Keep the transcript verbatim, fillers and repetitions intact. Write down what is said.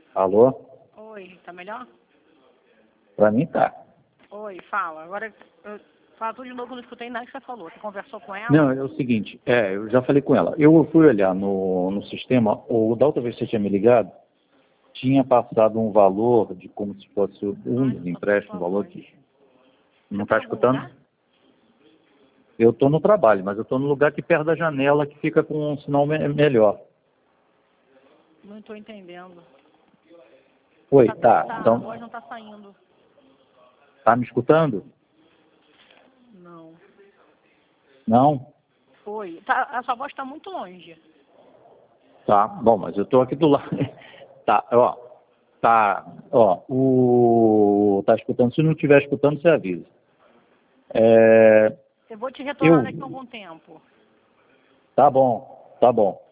Alô? Oi, tá melhor? Pra mim tá. Oi, fala. Agora, eu, fala tudo de novo, não escutei nada que você falou. Você conversou com ela? Não, é o seguinte, é, eu já falei com ela. Eu fui olhar no, no sistema, ou da outra vez que você tinha me ligado, tinha passado um valor de como se fosse um Ai, dos não tô com empréstimos, sua um valor voz. que não Você está tá em algum escutando? lugar? Eu estou no trabalho, mas eu estou no lugar aqui perto da janela que fica com um sinal me melhor. Não estou entendendo. Oi, Tá, tá. tá, a Então, voz não tá saindo. tá me escutando? Não. Não? Oi. Tá, a sua voz tá muito longe. Tá. Bom, mas eu estou aqui do lado. Tá, ó. Tá, ó. O... Tá escutando? Se não estiver escutando, você avisa. É... Eu vou te retornar Eu... daqui a algum tempo. Tá bom, tá bom.